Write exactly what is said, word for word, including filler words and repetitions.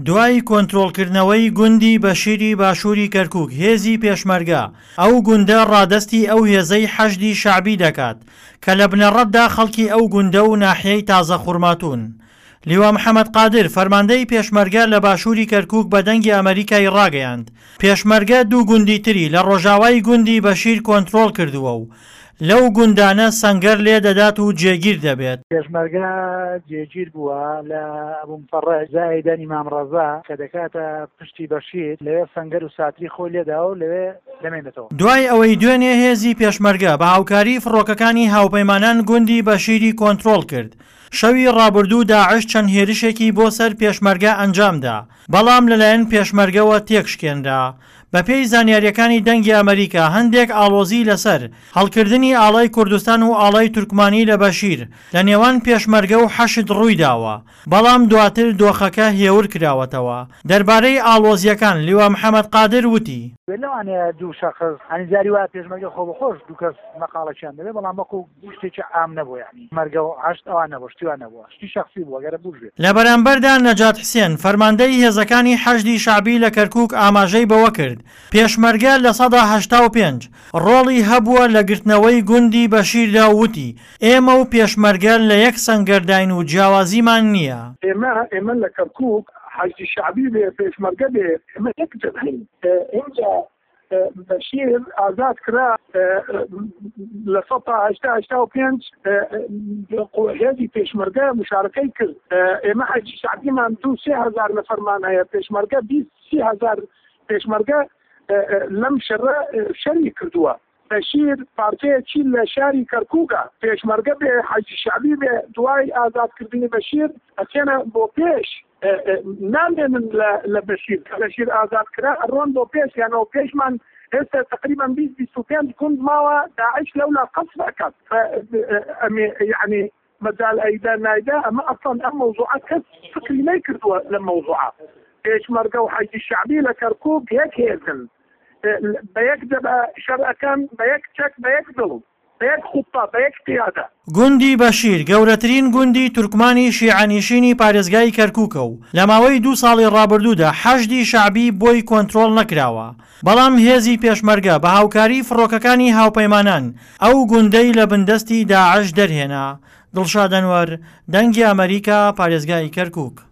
دوای کۆنتڕۆڵکردنەوەی گوندی بەشیری باشووری کەرکووک هێزی پێشمەرگە ئەو گوندە ڕادەستی ئەو هێزەی حەشدی شەعبی دەکات کە لە بنەڕەتدا خەڵکی ئەو گوندە و ناحیەی تازە خوڕماتون. لیوا محەممەد قادر فەرماندەی پێشمەرگە لە باشووری کەرکووک بە دەنگی ئەمریکای ڕاگەیاند پێشمەرگە دوو گوندی تری لە ڕۆژاوای گوندی بەشیر کۆنتڕۆڵ کردووە و لەو گوندانە سەنگەر لێ دەدات و جێگیر دەبێت. پێشمەرگە جێگیر بووە لە ئەبوو مفەڕەج زایدەن ئیمام ڕەزا کە دەکاتە پشتی بەشیر لەوێ سەنگەر و ساتری خۆی لێداوە و لەوێ دەمێنێتەوە. دوای ئەوەی دوێنێ هێزی پێشمەرگە بە هاوکاری فڕۆکەکانی هاوپەیمانان گوندی بەشیری کۆنتڕۆڵ کرد. شەوی ڕابردوو داعش چەند هێرشێکی بۆ سەر پێشمەرگە ئەنجامدا بەڵام لەلایەن پێشمەرگەوە تێکشکێنرا. بە پێی زانیاریەکانی دەنگی ئەمریکا هەندێک ئاڵۆزی لەسەر هەڵکردنی ئاڵای کوردستان و ئاڵای تورکمانی لە بەشیر لە نێوان پێشمەرگە و حەشد ڕووی داوە بەڵام دواتر دۆخەکە هێور کراوەتەوە. دەربارەی ئاڵۆزیەکان لیوا محەممەد قادر وتی لەوانەیە دوو شەخص هەنیزاری وایە پێشمەرگە خۆ بەخۆش دوو کەس مەقاڵەکیان دەبێت بەڵام وەکو شتێکی عام نەبوو یعنی مەرگە و عەشت ئەوان نەبوو شتیوان نەبووە شتی شەخسی بووە گەرە بوژێت. لە بەرامبەردا نەجات حسێن فەرماندەی هێزەکانی حەشدی شەعبی لە کەرکووک ئاماژەی بەوە کرد پێشمەرگە لە سەدا هەشتا و پێنج ڕۆڵی هەبووە لە گرتنەوەی گوندی بەشیردا وتی ئێمە و پێشمەرگە لە یەک سەنگەرداین و جیاوازیمان نییە. ئێمە ئێمە لە کەرکووک حەشدی شەعبی بێ پێشمەرگە بێ ئێمە یەک جەبهەین. اینجا بەشیر ئازاد کرا لە سەدا هەشتا هەشتا و پێنج هێزی پێشمەرگە مشارەکەی کرد. ئێمە حەشدی شەعبیمان دوو سێ هەزار نەفەرمان هەیە پێشمەرگە بیست سی هەزار پێشمەرگە لەم شەڕە شەری کردووە. بەشیر پارتەیەکی لە شاری کەرکووکە پێشمەرگە بێ حەشدی شەعبی بێ دوای ئازادکردنی بەشیر ئەچێنە بۆ پێش نامێنن لە بەشیر کە بەشیر ئازاد کرا ئەڕۆن بۆ پێش یانەوە پێشمان هێستا تقریبا بیست بیست و پێنج کونج ماوە داعش لەولا قەسب ئەکات یعنی مەجال ئەیدا نایدا ئەمە ئەسڵەن ئەم مەوزوعە کەس فکری نەیکردووە لە مەوزوعە. پێشمەرگە و حەشدی شەعبی لە کەرکووک یەک هێزن بە یەک دەبە شەرعەکان بە یەک چەک بە یەک دڵ بە یەک خوپا بە یەک قیادە. گوندی بەشیر گەورەترین گوندی تورکمانی شیعەنشینی پارێزگای کەرکووکە و لە ماوەی دوو ساڵی ڕابردوودا حەشدی شەعبی بۆی کۆنتڕۆڵ نەکراوە بەڵام هێزی پێشمەرگە بە هاوکاری فڕۆکەکانی هاوپەیمانان ئەو گوندەی لە بندەستی داعش دەرهێنا. دڵشاد ئەنوەر، دەنگی ئەمریکا، پارێزگای کەرکووک.